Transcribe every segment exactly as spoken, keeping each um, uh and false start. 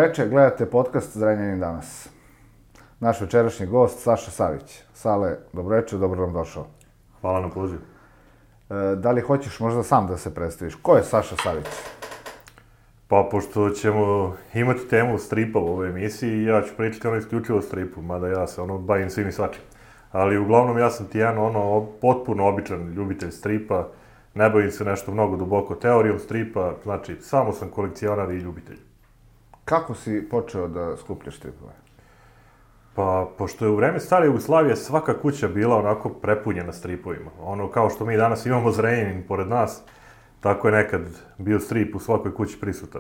veče, gledate podcast Zrenjanin danas. Naš večerašnji gost, Saša Savić. Sale, dobro veče, dobro nam došao. Hvala na pozivu. E, da li hoćeš možda sam da se predstaviš? Ko je Saša Savić? Pa, pošto ćemo imati temu stripa u ovoj emisiji, ja ću pričati ono isključivo o stripu, mada ja se ono bavim svim i svačim. Ali uglavnom ja sam ti jedan ono potpuno običan ljubitelj stripa, ne bavim se nešto mnogo duboko teorijom stripa, znači samo sam kolekcionar i ljubitelj. Kako si počeo da skupljaš stripove? Pa, pošto je u vreme stare Jugoslavije svaka kuća bila onako prepunjena stripovima. Ono, kao što mi danas imamo Zrenjanin pored nas, tako je nekad bio strip u svakoj kući prisutan.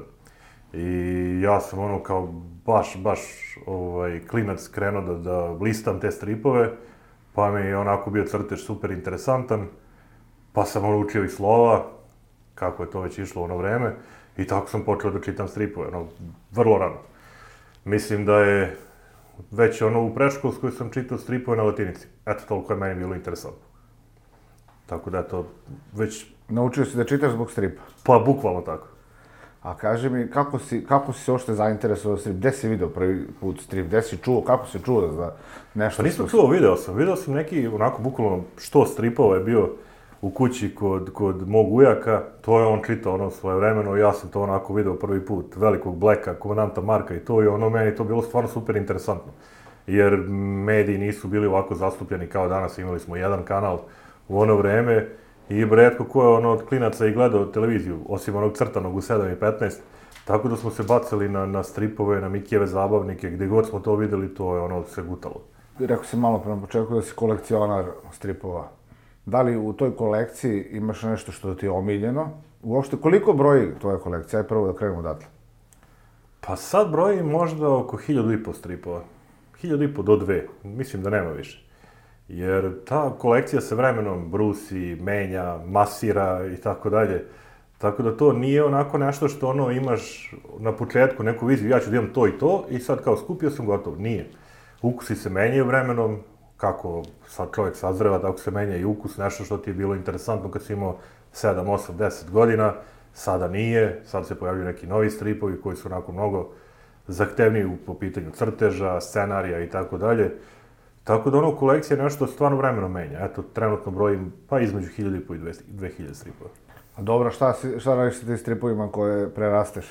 I ja sam ono kao baš, baš ovaj, klinac krenuo da, da listam te stripove, pa mi je onako bio crtež super interesantan, pa sam ono učio i slova, kako je to već išlo u ono vreme, i tako sam počeo da čitam stripove, ono, vrlo rano. Mislim da je već ono u predškolskoj sam čitao stripove na latinici. Eto, toliko je meni bilo interesantno. Tako da je to već... Naučio si da čitaš zbog stripa? Pa, bukvalno tako. A kaži mi, kako si, kako si se uopšte zainteresovao strip? Gde si video prvi put strip? Gde si čuo? Kako si čuo za nešto? Pa nisam čuo, video sam. Video sam neki, onako, bukvalno, što stripova je bio u kući kod, kod mog ujaka. To je on čitao ono svoje vremeno i ja sam to onako video prvi put. Velikog Blacka, komandanta Marka i to i ono, meni to bilo stvarno super interesantno. Jer mediji nisu bili ovako zastupljeni kao danas, imali smo jedan kanal u ono vreme. I retko ko je ono od klinaca i gledao televiziju, osim onog crtanog u sedam i petnaest. Tako da smo se bacili na, na stripove, na Mikijeve zabavnike, gde god smo to videli, to je ono se gutalo. Rekao si malo prema početku da si kolekcionar stripova. Da li u toj kolekciji imaš nešto što ti je omiljeno? Uopšte, koliko broji tvoja kolekcija? Aj prvo da krenemo odatle. Pa sad broji možda oko hiljadu i po stripova. Hiljadu i po do dve. Mislim da nema više. Jer ta kolekcija se vremenom brusi, menja, masira i tako dalje. Tako da to nije onako nešto što ono imaš na početku neku viziju, ja ću da imam to i to i sad kao skupio sam gotovo. Nije. Ukusi se menjaju vremenom, kako sad čovjek sazreva, tako se menja i ukus, nešto što ti je bilo interesantno kad si imao sedam, osam, deset godina, sada nije, sad se pojavljaju neki novi stripovi koji su onako mnogo zahtevniji po pitanju crteža, scenarija i tako dalje. Tako da ono, kolekcija je nešto stvarno vremenom menja. Eto, trenutno brojim pa između hiljadu i po i dve hiljade stripova. Dobro, šta, si, šta radiš sa tim stripovima koje prerasteš?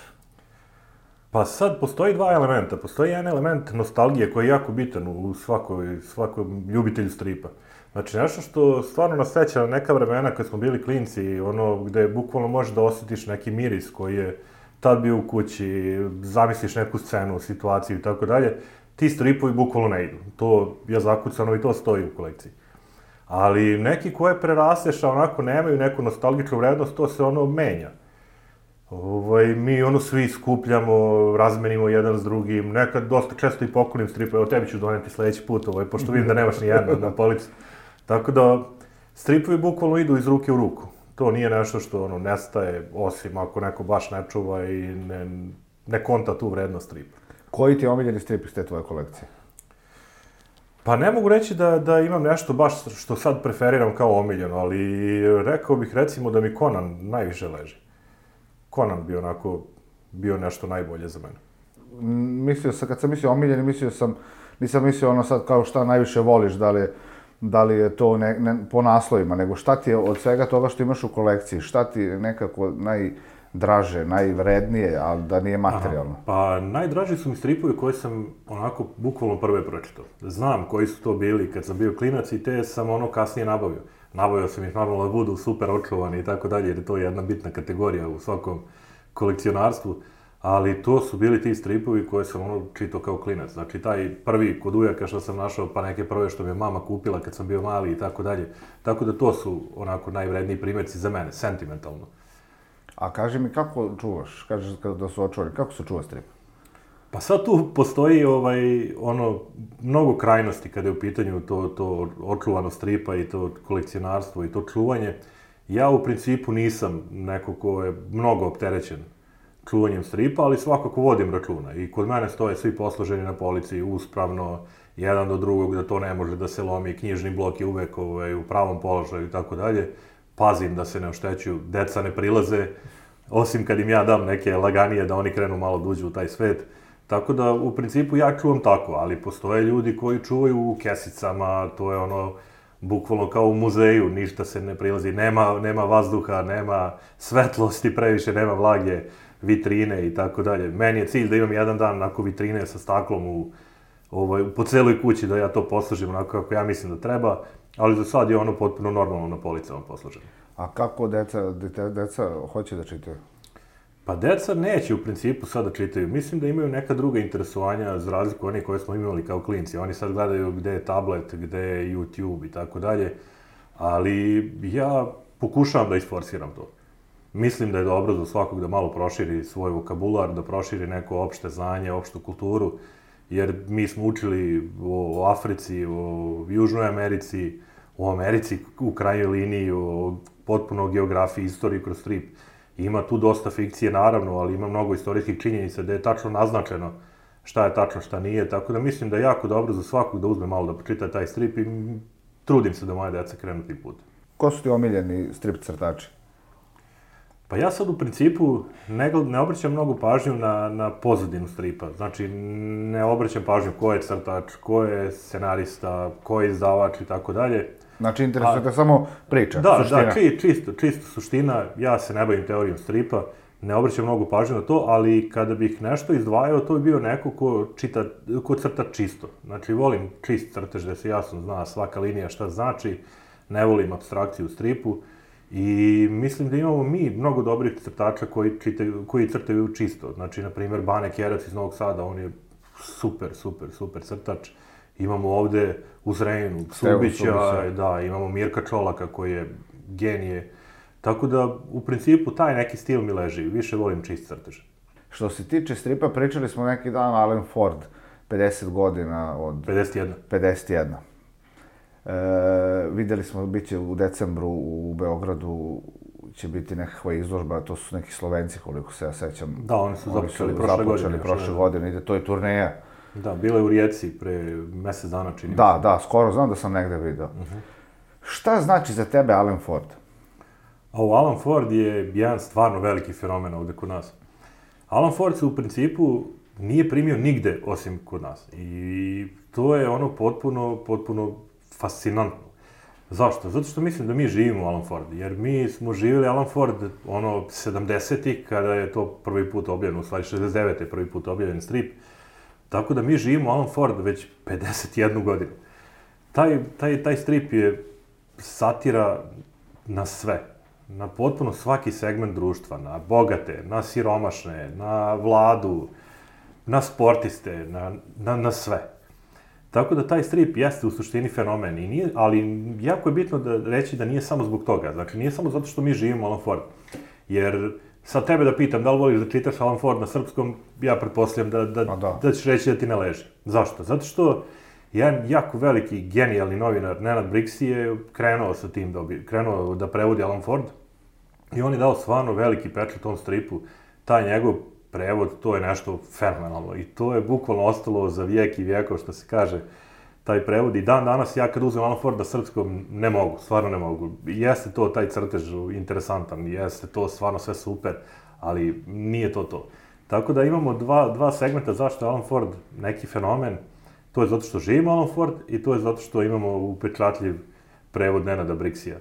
Pa sad postoji dva elementa. Postoji jedan element nostalgije koji je jako bitan u svakoj, svakom ljubitelju stripa. Znači, nešto što stvarno nas seća na neka vremena kad smo bili klinci, ono gde bukvalno možeš da osjetiš neki miris koji je tad bio u kući, zamisliš neku scenu, situaciju i tako dalje. Ti stripovi bukvalno ne idu. To je zakucano i to stoji u kolekciji. Ali neki koje prerasteš, a onako nemaju neku nostalgičnu vrednost, to se ono menja. Ovaj, mi ono svi skupljamo, razmenimo jedan s drugim, nekad dosta često i poklonim stripove, evo tebi ću doneti sledeći put, ovaj, pošto vidim da nemaš ni jedan na polici. Tako da, stripovi bukvalno idu iz ruke u ruku. To nije nešto što ono nestaje, osim ako neko baš ne čuva i ne, ne konta tu vrednost stripa. Koji ti je omiljeni strip iz te tvoje kolekcije? Pa ne mogu reći da, da imam nešto baš što sad preferiram kao omiljeno, ali rekao bih recimo da mi Conan najviše leži. Conan bi onako bio nešto najbolje za mene. Mislio sam, kad sam mislio omiljeni, mislio sam, nisam mislio ono sad kao šta najviše voliš, da li, da li je to ne, ne, po naslovima, nego šta ti je od svega toga što imaš u kolekciji, šta ti je nekako naj... draže, najvrednije, ali da nije materijalno. Aha, pa najdraži su mi stripovi koje sam onako bukvalno prve pročitao. Znam koji su to bili kad sam bio klinac i te sam ono kasnije nabavio. Nabavio sam ih normalno da budu super očuvani i tako dalje, jer je to jedna bitna kategorija u svakom kolekcionarstvu. Ali to su bili ti stripovi koje sam ono čitao kao klinac. Znači taj prvi kod ujaka što sam našao, pa neke prve što mi je mama kupila kad sam bio mali i tako dalje. Tako da to su onako najvredniji primjerci za mene, sentimentalno. A kaži mi, kako čuvaš? Kažeš da su očuvani, kako se čuva strip? Pa sad tu postoji ovaj, ono, mnogo krajnosti kada je u pitanju to, to očuvano stripa i to kolekcionarstvo i to čuvanje. Ja u principu nisam neko ko je mnogo opterećen čuvanjem stripa, ali svakako vodim računa. I kod mene stoje svi posloženi na polici uspravno, jedan do drugog, da to ne može da se lomi, knjižni blok je uvek ovaj, u pravom položaju i tako dalje. Pazim da se ne oštećuju, deca ne prilaze, osim kad im ja dam neke laganije da oni krenu malo da uđu u taj svet. Tako da, u principu, ja čuvam tako, ali postoje ljudi koji čuvaju u kesicama, to je ono, bukvalno kao u muzeju, ništa se ne prilazi, nema, nema vazduha, nema svetlosti previše, nema vlage, vitrine i tako dalje. Meni je cilj da imam jedan dan onako vitrine sa staklom u, ovaj, po celoj kući, da ja to poslužim onako kako ja mislim da treba, ali za sad je ono potpuno normalno na policama posluženo. A kako deca, deca, deca hoće da čitaju? Pa deca neće u principu sad da čitaju. Mislim da imaju neka druga interesovanja za razliku onih koje smo imali kao klinci. Oni sad gledaju gde je tablet, gde je YouTube i tako dalje. Ali ja pokušavam da isforsiram to. Mislim da je dobro za svakog da malo proširi svoj vokabular, da proširi neko opšte znanje, opštu kulturu. Jer mi smo učili o Africi, o Južnoj Americi, o Americi u krajnjoj liniji, o potpuno geografiji, istoriji kroz strip. Ima tu dosta fikcije, naravno, ali ima mnogo istorijskih činjenica da je tačno naznačeno šta je tačno, šta nije, tako da mislim da je jako dobro za svakog da uzme malo da počita taj strip i trudim se da moje deca krenu tim putem. Ko su ti omiljeni strip crtači? Pa ja sad u principu ne, ne obraćam mnogo pažnju na, na pozadinu stripa. Znači, ne obraćam pažnju ko je crtač, ko je scenarista, ko je izdavač i tako dalje. Znači, interesuje te samo priča, da, suština. Da, či, čisto, čisto suština. Ja se ne bavim teorijom stripa, ne obraćam mnogo pažnju na to, ali kada bih nešto izdvajao, to bi bio neko ko, čita, ko crta čisto. Znači, volim čist crtež gde se jasno zna svaka linija šta znači, ne volim apstrakciju u stripu i mislim da imamo mi mnogo dobrih crtača koji, čitaju, koji crtaju čisto. Znači, na primjer, Bane Kjerac iz Novog Sada, on je super, super, super crtač. Imamo ovde u Zrenjaninu Subića, da, imamo Mirka Čolaka koji je genije. Tako da, u principu, taj neki stil mi leži. Više volim čist crtež. Što se tiče stripa, pričali smo neki dan Alan Ford, pedeset godina od... pedeset jedna. pedeset jedna. E, videli smo, bit će u decembru u Beogradu, će biti nekakva izložba, to su neki Slovenci, koliko se ja sećam. Da, oni su započeli prošle godine. Započeli prošle godine, ide, to je turneja. Da, bila je u Rijeci pre mesec dana, čini. Da, da, skoro, znam da sam negde vidio. Uh-huh. Šta znači za tebe Alan Ford? A Alan Ford je jedan stvarno veliki fenomen ovde kod nas. Alan Ford se u principu nije primio nigde osim kod nas. I to je ono potpuno, potpuno fascinantno. Zašto? Zato što mislim da mi živimo Alan Ford. Jer mi smo živjeli Alan Ford ono sedamdesetih kada je to prvi put objavljeno, u stvari šezdeset devete prvi put objavljen strip. Tako da mi živimo Alan Ford već pedeset jednu godinu. Taj, taj, taj strip je satira na sve. Na potpuno svaki segment društva. Na bogate, na siromašne, na vladu, na sportiste, na, na, na sve. Tako da taj strip jeste u suštini fenomen. I nije, ali jako je bitno da reći da nije samo zbog toga. Znači, nije samo zato što mi živimo Alan Ford. Jer sad tebe da pitam da li voliš da čitaš Alan Ford na srpskom, ja pretpostavljam da, da, da. da ćeš reći da ti ne leži. Zašto? Zato što jedan jako veliki, genijalni novinar, Nenad Briksi, je krenuo sa tim, da obi, krenuo da prevodi Alan Ford i on je dao stvarno veliki pečat tom stripu. Taj njegov prevod, to je nešto fenomenalno i to je bukvalno ostalo za vijek i vijekov, što se kaže, taj prevod. I dan danas ja kad uzmem Alan Ford na srpskom, ne mogu, stvarno ne mogu. Jeste to taj crtež interesantan, jeste to stvarno sve super, ali nije to to. Tako da imamo dva, dva segmenta zašto je Alan Ford neki fenomen. To je zato što živimo Alan Ford i to je zato što imamo upečatljiv prevod Nenada Briksija.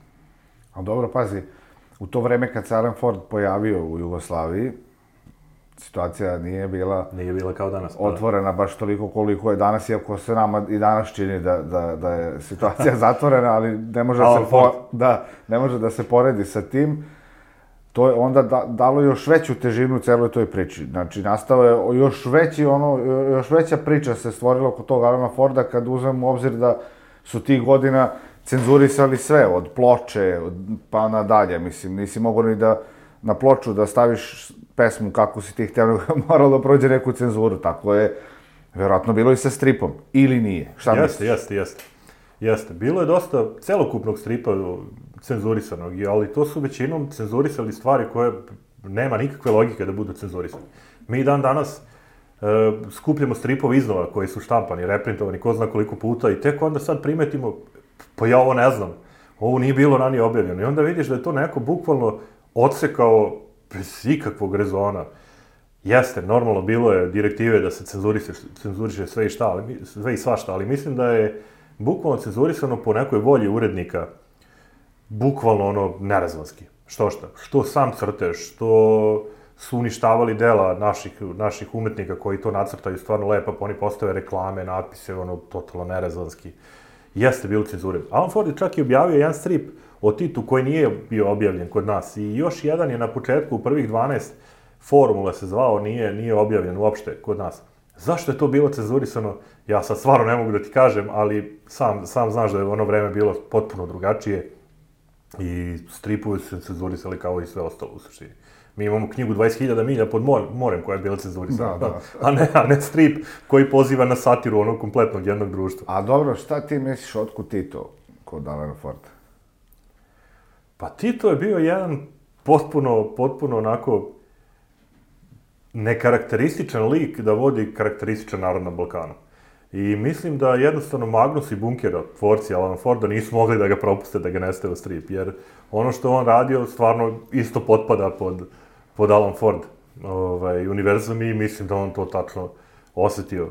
A dobro, pazi, u to vreme kad se Alan Ford pojavio u Jugoslaviji, situacija nije bila... Nije bila kao danas. Otvorena baš toliko koliko je danas, iako se nama i danas čini da, da, da je situacija zatvorena, ali ne može, da se, po, da, ne može da se poredi sa tim. To je onda da, dalo još veću težinu celoj toj priči. Znači, nastao je još veći, ono, još veća priča se stvorila oko tog Alana Forda kad uzmem u obzir da su tih godina cenzurisali sve, od ploče od, pa nadalje. Mislim, nisi mogao ni da na ploču da staviš pesmu kako si ti htio, moralo da prođe neku cenzuru. Tako je verovatno bilo i sa stripom. Ili nije? Šta jeste, misliš? Jeste, jeste. Jeste. Bilo je dosta celokupnog stripa cenzurisanog, ali to su većinom cenzurisali stvari koje nema nikakve logike da budu cenzurisane. Mi dan danas e, skupljamo stripove iznova koji su štampani, reprintovani, ko zna koliko puta i tek onda sad primetimo, pa ja ovo ne znam, ovo nije bilo ranije objavljeno. I onda vidiš da je to neko bukvalno odsekao bez ikakvog rezona. Jeste, normalno bilo je direktive da se cenzuriše, cenzuriše sve i šta, ali, sve i svašta, ali mislim da je bukvalno cenzurisano po nekoj volji urednika, bukvalno ono nerazvanski. Što šta? Što sam crtež, što su uništavali dela naših, naših umetnika koji to nacrtaju stvarno lepo, pa oni postave reklame, natpise, ono, totalno nerazvanski. Jeste bilo cenzure. Alan Ford je čak i objavio jedan strip o Titu koji nije bio objavljen kod nas. I još jedan je na početku, u prvih dvanaest Formula se zvao, nije, nije objavljen uopšte kod nas. Zašto je to bilo cenzurisano? Ja sad stvarno ne mogu da ti kažem, ali sam, sam znaš da je ono vreme bilo potpuno drugačije i stripovi su se cenzurisali kao i sve ostalo u suštini. Mi imamo knjigu dvadeset hiljada milja pod morem koja je bila cenzurisana, da, da. A, ne, a ne strip koji poziva na satiru onog kompletnog jednog društva. A dobro, šta ti misliš otkud Tito kod Alana Forda? Pa Tito je bio jedan potpuno, potpuno onako nekarakterističan lik da vodi karakterističan narod na Balkanu. I mislim da jednostavno Magnus i Bunkera, tvorci Alana Forda, nisu mogli da ga propuste, da ga ne stave u strip, jer ono što on radio stvarno isto potpada pod, pod Alan Ford ovaj, univerzum i mislim da on to tačno osetio.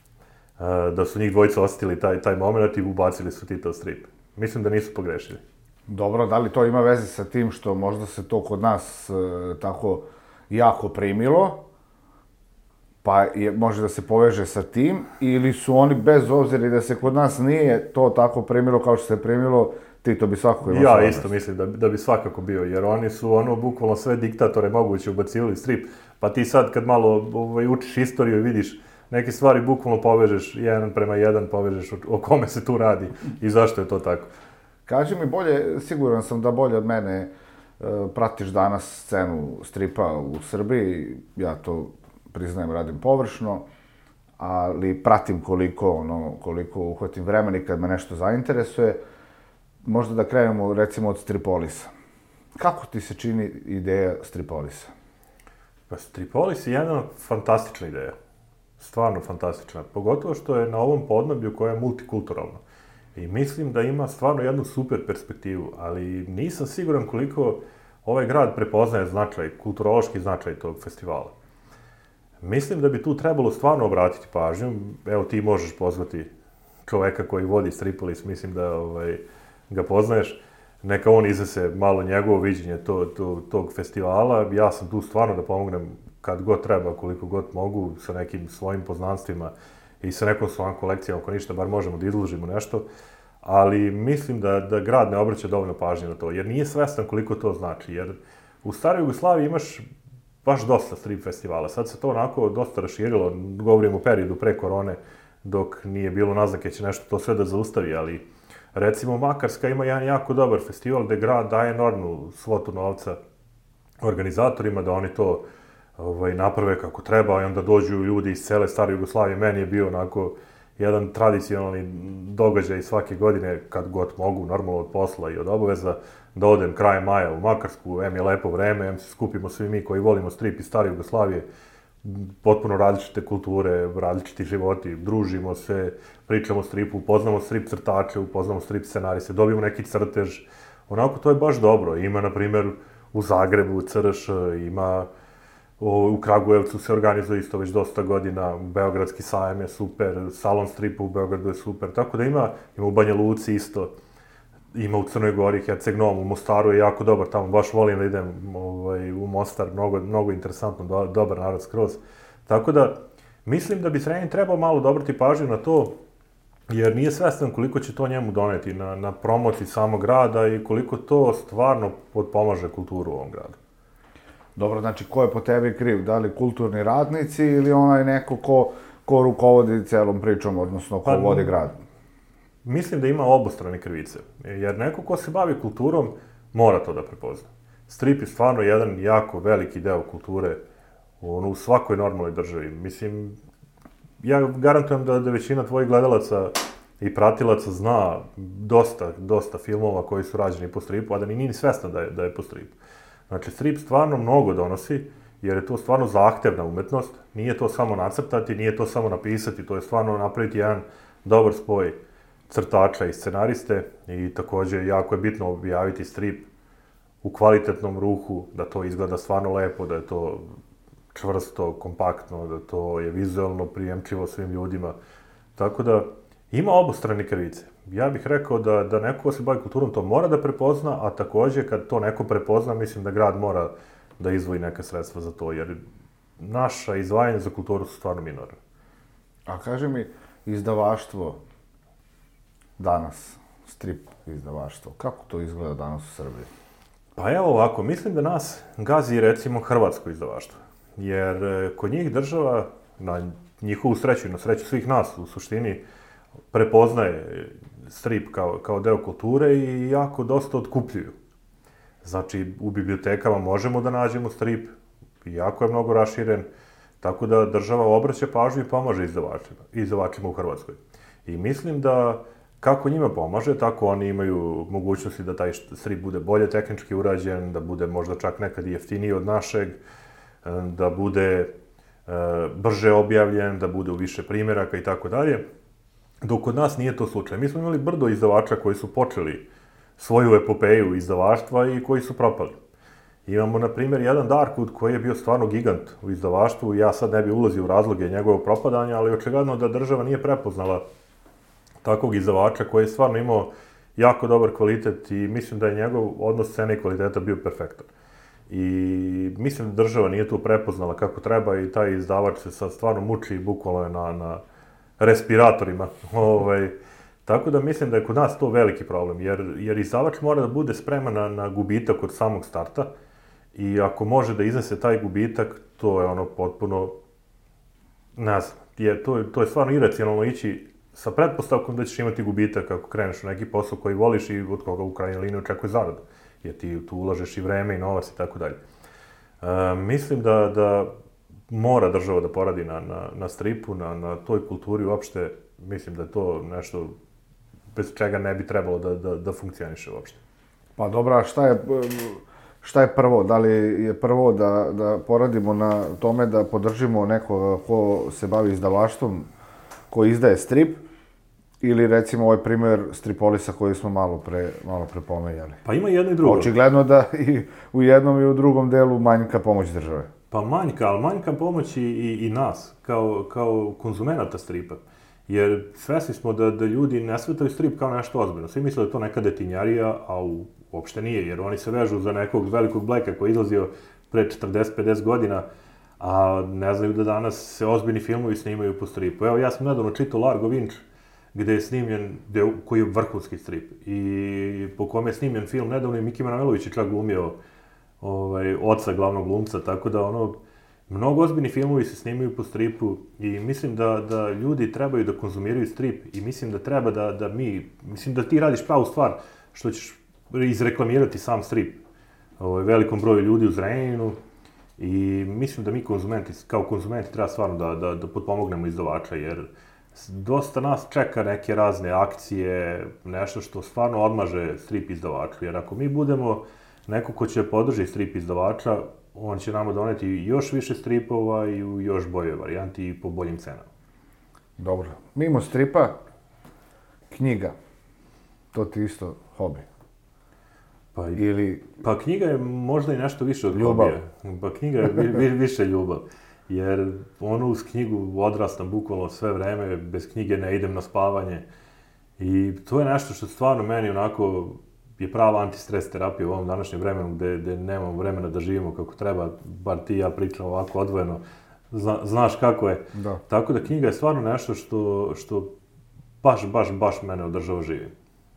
Da su njih dvojica osetili taj, taj moment i ubacili su Tita u strip. Mislim da nisu pogrešili. Dobro, da li to ima veze sa tim što možda se to kod nas e, tako jako primilo, pa je, može da se poveže sa tim, ili su oni bez obzira da se kod nas nije to tako primilo kao što se primilo, Tito bi svakako imao. Ja isto mislim da, da bi svakako bio, jer oni su ono bukvalno sve diktatore moguće ubacivali strip, pa ti sad kad malo ovaj, učiš istoriju i vidiš neke stvari, bukvalno povežeš jedan prema jedan, povežeš o, o kome se tu radi i zašto je to tako. Kaži mi bolje, siguran sam da bolje od mene e, pratiš danas scenu stripa u Srbiji, ja to priznajem, radim površno, ali pratim koliko, ono, koliko uhvatim vremena i kad me nešto zainteresuje. Možda da krenemo, recimo, od Stripolisa. Kako ti se čini ideja Stripolisa? Pa Stripolis je jedna fantastična ideja. Stvarno fantastična. Pogotovo što je na ovom podneblju koje je multikulturalno. I mislim da ima stvarno jednu super perspektivu, ali nisam siguran koliko ovaj grad prepoznaje značaj, kulturološki značaj tog festivala. Mislim da bi tu trebalo stvarno obratiti pažnju. Evo, ti možeš pozvati čoveka koji vodi Stripolis, mislim da ovaj, ga poznaješ. Neka on iznese malo njegovo viđenje to, to, tog festivala. Ja sam tu stvarno da pomognem kad god treba, koliko god mogu, sa nekim svojim poznanstvima i sa nekom svojom kolekcijom, ako ništa, bar možemo da izložimo nešto. Ali mislim da, da grad ne obraća dovoljno pažnje na to, jer nije svestan koliko to znači. Jer u staroj Jugoslaviji imaš baš dosta strip festivala. Sad se to onako dosta raširilo, govorimo o periodu pre korone, dok nije bilo naznake će nešto to sve da zaustavi, ali recimo Makarska ima jedan jako dobar festival gde grad daje enormnu svotu novca organizatorima da oni to ovaj, naprave kako treba i onda dođu ljudi iz cele stare Jugoslavije. Meni je bio onako jedan tradicionalni događaj svake godine, kad god mogu, normalno od posla i od obaveza, da odem krajem maja u Makarsku, em je lepo vreme, em se skupimo svi mi koji volimo strip iz stare Jugoslavije, potpuno različite kulture, različiti životi, družimo se, pričamo o stripu, upoznamo strip crtače, upoznamo strip scenariste, dobijemo neki crtež, onako to je baš dobro. Ima, na primjer, u Zagrebu C R Š, ima u Kragujevcu se organizuje isto već dosta godina, Beogradski sajam je super, Salon stripa u Beogradu je super, tako da ima, ima u Banja Luci isto, ima u Crnoj Gori, Herceg-Novom, u Mostaru je jako dobar, tamo baš volim da idem ovaj, u Mostar, mnogo, mnogo interesantno, do, dobar narod skroz. Tako da, mislim da bi Zrenjanin trebao malo dobrati pažnju na to, jer nije svestan koliko će to njemu doneti na, na promociji samog grada i koliko to stvarno potpomaže kulturu u ovom gradu. Dobro, znači, ko je po tebi kriv? Da li kulturni radnici ili onaj neko ko, ko rukovodi celom pričom, odnosno ko pa, vodi grad? Mislim da ima obostrane krivice, jer neko ko se bavi kulturom mora to da prepozna. Strip je stvarno jedan jako veliki deo kulture u svakoj normalnoj državi. Mislim, ja garantujem da, da većina tvojih gledalaca i pratilaca zna dosta, dosta filmova koji su rađeni po stripu, a da ni nije svestan da je, da je po stripu. Znači, strip stvarno mnogo donosi, jer je to stvarno zahtevna umetnost. Nije to samo nacrtati, nije to samo napisati, to je stvarno napraviti jedan dobar spoj crtača i scenariste i takođe jako je bitno objaviti strip u kvalitetnom ruhu, da to izgleda stvarno lepo, da je to čvrsto, kompaktno, da to je vizualno prijemčivo svim ljudima. Tako da, ima obostrane krivice. Ja bih rekao da, da neko ko se bavi kulturom to mora da prepozna, a takođe kad to neko prepozna, mislim da grad mora da izdvoji neka sredstva za to, jer naša izdvajanja za kulturu su stvarno minorne. A kaži mi, izdavaštvo danas, strip izdavaštvo, kako to izgleda danas u Srbiji? Pa evo ovako, mislim da nas gazi recimo hrvatsko izdavaštvo, jer kod njih država, na njihovu sreću i na sreću svih nas u suštini, prepoznaje strip kao, kao deo kulture i jako dosta otkupljuju. Znači, u bibliotekama možemo da nađemo strip, jako je mnogo raširen, tako da država obraća pažnju i pomaže izdavačima, izdavačima u Hrvatskoj. I mislim da kako njima pomaže, tako oni imaju mogućnosti da taj strip bude bolje tehnički urađen, da bude možda čak nekad i jeftiniji od našeg, da bude brže objavljen, da bude u više primjeraka i tako dalje. Dok kod nas nije to slučaj. Mi smo imali brdo izdavača koji su počeli svoju epopeju izdavaštva i koji su propali. Imamo, na primjer, jedan Darkwood koji je bio stvarno gigant u izdavaštvu. Ja sad ne bi ulazio u razloge njegovog propadanja, ali očigledno da država nije prepoznala takvog izdavača koji je stvarno imao jako dobar kvalitet i mislim da je njegov odnos cene i kvaliteta bio perfektan. I mislim da država nije tu prepoznala kako treba i taj izdavač se sad stvarno muči bukvalno na, na respiratorima. Ovaj, tako da mislim da je kod nas to veliki problem, jer, jer izdavač mora da bude spreman na, na gubitak od samog starta i ako može da iznese taj gubitak, to je ono potpuno, ne znam, je, to, to je stvarno iracionalno ići sa pretpostavkom da ćeš imati gubitak ako kreneš u neki posao koji voliš i od koga u krajnjoj liniji očekuje zaradu, jer ti tu ulažeš i vreme i novac i tako dalje. E, mislim da, da mora država da poradi na, na, na stripu, na, na toj kulturi uopšte, mislim da je to nešto bez čega ne bi trebalo da, da, da funkcioniše uopšte. Pa dobra, šta je, šta je prvo? Da li je prvo da, da poradimo na tome da podržimo nekoga ko se bavi izdavaštvom, ko izdaje strip, ili recimo ovaj primjer Stripolisa koji smo malo pre, malo pre pomenjali? Pa ima jedno i drugo. Očigledno da i u jednom i u drugom delu manjka pomoć države. Pa manjka, ali manjka pomoć i, i, i nas, kao, kao konzumenata stripa. Jer svesni smo da, da ljudi ne shvataju strip kao nešto ozbiljno. Svi misle da je to neka detinjarija, a u, uopšte nije, jer oni se vežu za nekog velikog Blacka koji je izlazio pre četrdeset pedeset godina, a ne znaju da danas se ozbiljni filmovi snimaju po stripu. Evo, ja sam nedavno čitao Largo Winch, gde je snimljen, gde, koji je vrhunski strip, i po kome je snimljen film, nedavno i Miki Manojlović je čak glumio ovaj, oca glavnog glumca, tako da ono, mnogo ozbiljni filmovi se snimaju po stripu i mislim da, da ljudi trebaju da konzumiraju strip i mislim da treba da, da mi, mislim da ti radiš pravu stvar što ćeš izreklamirati sam strip ovaj, velikom broju ljudi u Zrenjaninu i mislim da mi konzumenti, kao konzumenti treba stvarno da, da, da potpomognemo izdavača jer dosta nas čeka neke razne akcije, nešto što stvarno odmaže strip izdavaču, jer ako mi budemo neko ko će podržati strip izdavača, on će nama doneti još više stripova i u još boljoj varijanti i po boljim cenama. Dobro. Mimo stripa, knjiga. To ti isto hobi. Pa, ili... pa knjiga je možda i nešto više od ljubav. hobija. Pa knjiga je vi, vi, više ljubav. Jer ono uz knjigu odrastam bukvalno sve vreme, bez knjige ne idem na spavanje. I to je nešto što stvarno meni onako je prava antistres terapija u ovom današnjem vremenu gde, gde nemamo vremena da živimo kako treba, bar ti i ja pričam ovako odvojeno, Zna, znaš kako je. Da. Tako da knjiga je stvarno nešto što, što baš, baš, baš mene održava živim.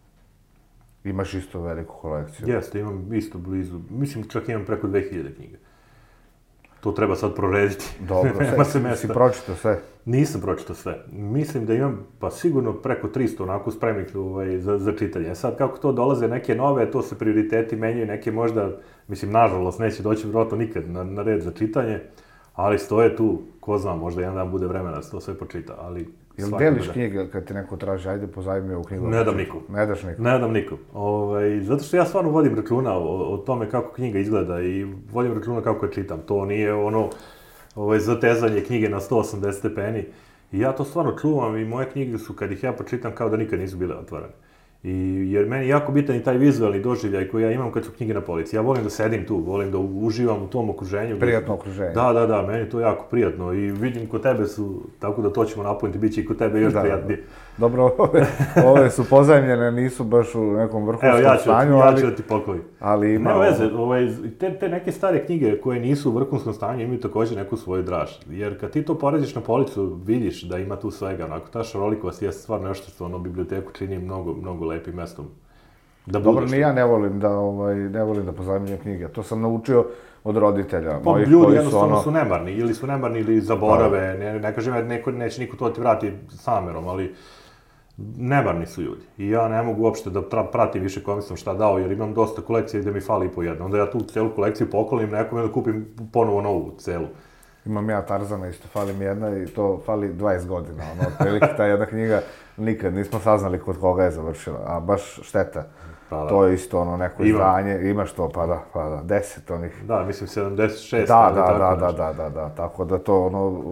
Imaš isto veliku kolekciju. Jeste, imam isto blizu, mislim čak imam preko dve hiljade knjiga. To treba sad prorediti. Dobro, Nema sve, se mesta. si pročitao sve? Nisam pročitao sve. Mislim da imam, pa sigurno preko tristo onako spremnih ovaj, za, za čitanje. Sad kako to dolaze neke nove, to se prioriteti menjaju, neke možda, mislim, nažalost, neće doći vjerojatno nikad na, na red za čitanje, ali stoje tu, ko zna, možda jedan dan bude vremena da se to sve počita, ali... Jel deliš da... knjige kad ti neko traži, ajde pozajmi mi ovu knjigu? Ne dam nikom. Ne daš nikom? Ne dam nikom. Ovaj, zato što ja stvarno vodim računa o, o tome kako knjiga izgleda i vodim računa kako je čitam. To nije ono ovaj, zatezanje knjige na sto osamdeset stepeni. I ja to stvarno čuvam i moje knjige su, kad ih ja pročitam, kao da nikad nisu bile otvorene. I, jer meni je jako bitan i taj vizualni doživljaj koji ja imam kad su knjige na polici. Ja volim da sedim tu, volim da uživam u tom okruženju. Prijatno okruženje. Da, da, da, meni je to jako prijatno i vidim kod tebe su, tako da to ćemo napuniti, bit će i kod tebe još da, prijatnije. Dobro, ove, ove su pozajmljene, nisu baš u nekom vrhunskom ja stanju, ali... Evo, ja ću da ti poklonim. Ali ima... Ne veze, ovaj, te, te neke stare knjige koje nisu u vrhunskom stanju imaju također neku svoju draž. Jer kad ti to porediš na policu, vidiš da ima tu svega, onako, ta šarolikost je stvarno nešto što ono biblioteku čini mnogo, mnogo lepim mestom. Da Dobro, ni ja ne volim da, ovaj, ne volim da pozajmljujem knjige. To sam naučio od roditelja. Pa mojih ljudi koji jednostavno su, su, ono... su nemarni, ili su nemarni ili zaborave, ne, ne kažem ja, neko, neće niko to ti vrati samerom, ali nemarni su ljudi. I ja ne mogu uopšte da tra, pratim više kome sam šta dao, jer imam dosta kolekcija gde mi fali i po jedno. Onda ja tu celu kolekciju poklonim nekome da kupim ponovo novu celu. Imam ja Tarzana, isto fali mi jedna i to fali dvadeset godina. Ono, otprilike ta jedna knjiga nikad nismo saznali kod koga je završila, a baš šteta. Pa, da. To je isto ono neko izdanje, imaš to, pa da, pa da, deset onih... Da, mislim sedamdeset šest. Da, da, da, da, da, da, da, tako da to ono,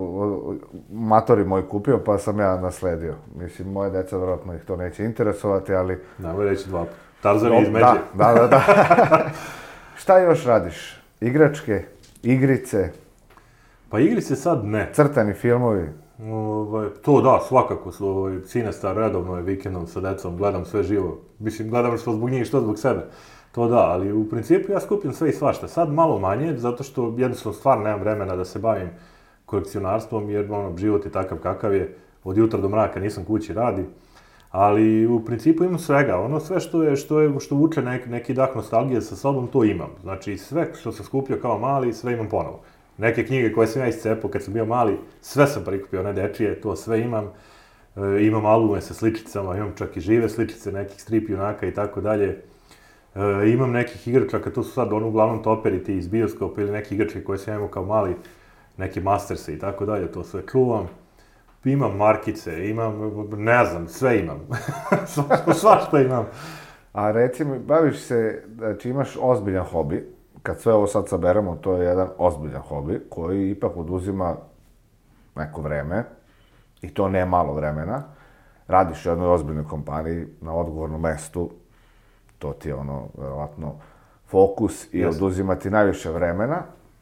matori moj kupio, pa sam ja nasledio. Mislim, moje deca vjerojatno ih to neće interesovati, ali... Nemoj reći dva. Tarzan je izmeđe. Da, da, da, da. Šta još radiš? Igračke, igrice? Pa igrice sad ne. Crtani filmovi? Ovaj, to da, svakako su ovaj, Cinestar, redovno je vikendom sa decom, gledam sve živo. Mislim, gledam što zbog njih, što zbog sebe. To da, ali u principu ja skupim sve i svašta. Sad malo manje, zato što jednostavno stvarno nemam vremena da se bavim kolekcionarstvom, jer ono, život je takav kakav je. Od jutra do mraka nisam kući, radi. Ali u principu imam svega. Ono sve što je, što je, što vuče nek, neki dah nostalgije sa sobom, to imam. Znači sve što sam skupio kao mali, sve imam ponovo. Neke knjige koje sam ja iscepao kad sam bio mali, sve sam prikupio, one dečije, to sve imam. E, imam albume sa sličicama, imam čak i žive sličice nekih strip junaka i tako dalje. E, imam nekih igračaka, to su sad ono uglavnom toperi ti iz bioskopa ili neki igračke koje sam imao kao mali, neki masterse i tako dalje, to sve čuvam. Imam markice, imam, ne znam, sve imam. Svašta imam. A reci mi, baviš se, znači imaš ozbiljan hobi, kad sve ovo sad saberemo, to je jedan ozbiljan hobi, koji ipak oduzima neko vreme, i to ne malo vremena. Radiš u jednoj ozbiljnoj kompaniji, na odgovornom mestu, to ti je ono, verovatno, fokus i yes. oduzima ti najviše vremena.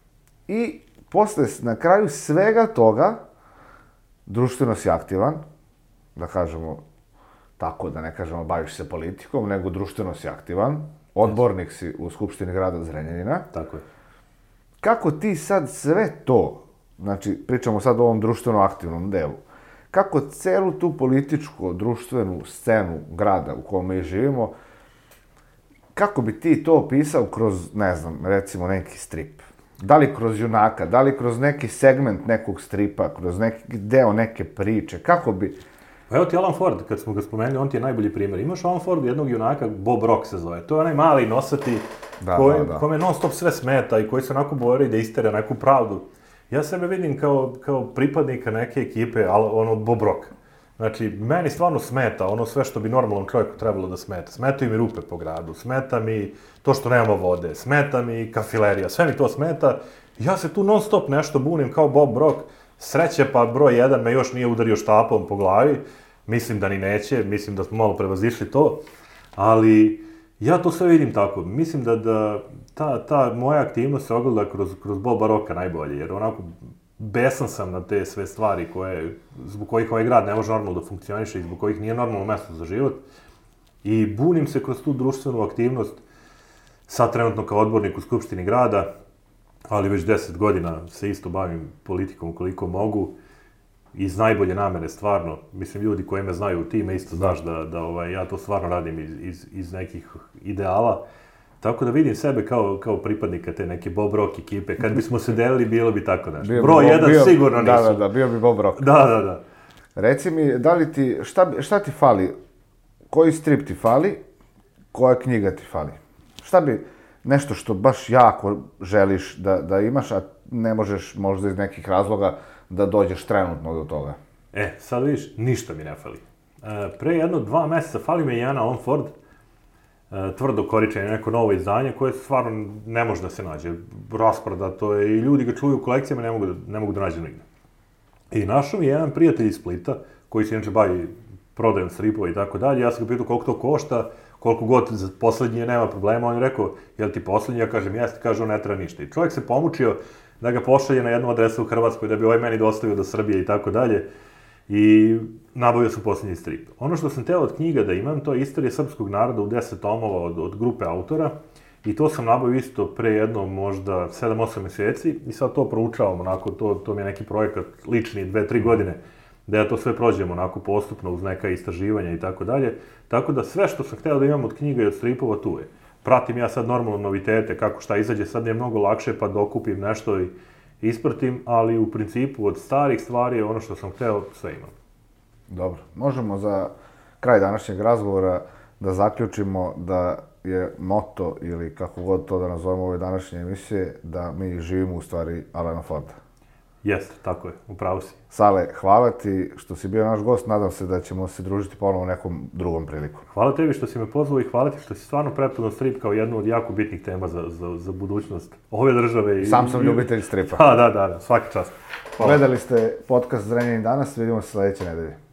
I posle, na kraju svega toga, društveno si aktivan, da kažemo tako, da ne kažemo baviš se politikom, nego društveno si aktivan, odbornik si u Skupštini grada Zrenjanina. Tako je. Kako ti sad sve to, znači pričamo sad o ovom društveno aktivnom delu, kako celu tu političku, društvenu scenu grada u kojoj mi živimo, kako bi ti to opisao kroz, ne znam, recimo neki strip? Da li kroz junaka, da li kroz neki segment nekog stripa, kroz neki deo neke priče, kako bi... Evo ti Alan Ford, kad smo ga spomenuli, on ti je najbolji primjer. Imaš Alan Ford jednog junaka, Bob Rock se zove. To je onaj mali nosati, da, koji, da, da. kome non stop sve smeta i koji se onako bori da istere neku pravdu. Ja sebe vidim kao, kao pripadnika neke ekipe, ali ono Bob Rock. Znači, meni stvarno smeta ono sve što bi normalnom čovjeku trebalo da smeta. Smetaju mi rupe po gradu, smeta mi to što nema vode, smeta mi kafilerija, sve mi to smeta. Ja se tu non stop nešto bunim kao Bob Rock. Sreće pa broj jedan me još nije udario štapom po glavi. Mislim da ni neće, mislim da smo malo prevazišli to. Ali ja to sve vidim tako. Mislim da, da ta, ta moja aktivnost se ogleda kroz, kroz Boba Rocka najbolje. Jer onako besan sam na te sve stvari koje, zbog kojih ovaj grad ne može normalno da funkcioniše i zbog kojih nije normalno mesto za život. I bunim se kroz tu društvenu aktivnost, sad trenutno kao odbornik u Skupštini grada, ali već deset godina se isto bavim politikom koliko mogu, iz najbolje namere stvarno. Mislim, ljudi koji me znaju, ti me isto znaš da, da ovaj, ja to stvarno radim iz, iz, iz nekih ideala. Tako da vidim sebe kao, kao pripadnika te neke Bob Rock ekipe. Kad bismo se delili, bilo bi tako nešto. Bio Broj jedan bio, sigurno nisu. Da, da, da, bio bi Bob Rock. Da, da, da. Reci mi, da li ti, šta, šta ti fali? Koji strip ti fali? Koja knjiga ti fali? Šta bi nešto što baš jako želiš da, da imaš, a ne možeš možda iz nekih razloga da dođeš trenutno do toga? E, sad vidiš, ništa mi ne fali. E, pre jedno dva meseca fali mi jedan Alan Ford, e, tvrdo koričenje, neko novo izdanje koje stvarno ne može da se nađe. Rasprodato je i ljudi ga čuju u kolekcijama, ne mogu da, ne mogu da nađe nigde. I našao mi jedan prijatelj iz Splita, koji se inače bavi prodajom stripova i tako dalje. Ja sam ga pitao koliko to košta, koliko god za poslednje nema problema. On je rekao, jel ti poslednji? Ja kažem, jeste, kaže, on ne treba ništa. I čovjek se pomučio da ga pošalje na jednu adresu u Hrvatskoj, da bi ovaj meni dostavio do Srbije i tako dalje. I nabavio sam posljednji strip. Ono što sam teo od knjiga da imam, to je Istorija srpskog naroda u deset tomova od, od grupe autora. I to sam nabavio isto pre jedno možda sedam osam meseci i sad to proučavam, onako, to, to mi je neki projekat lični, dve tri godine, da ja to sve prođem onako postupno uz neka istraživanja i tako dalje. Tako da sve što sam hteo da imam od knjiga i od stripova tu je. Pratim ja sad normalno novitete, kako šta izađe, sad je mnogo lakše pa dokupim nešto i ispratim, ali u principu od starih stvari je ono što sam hteo, sve imam. Dobro, možemo za kraj današnjeg razgovora da zaključimo da je moto, ili kako god to da nazovemo ove današnje emisije, da mi živimo u stvari Alana Forda. Jeste, tako je, upravo si. Sale, hvala ti što si bio naš gost, nadam se da ćemo se družiti ponovo u nekom drugom priliku. Hvala tebi što si me pozvao i hvala ti što si stvarno prepoznao strip kao jednu od jako bitnih tema za, za, za budućnost ove države. I, Sam sam i, ljubitelj stripa. Pa, da, da, da, svaki čast. Hvala. Gledali ste podcast Zrenjanin danas, vidimo se sledeće nedelje.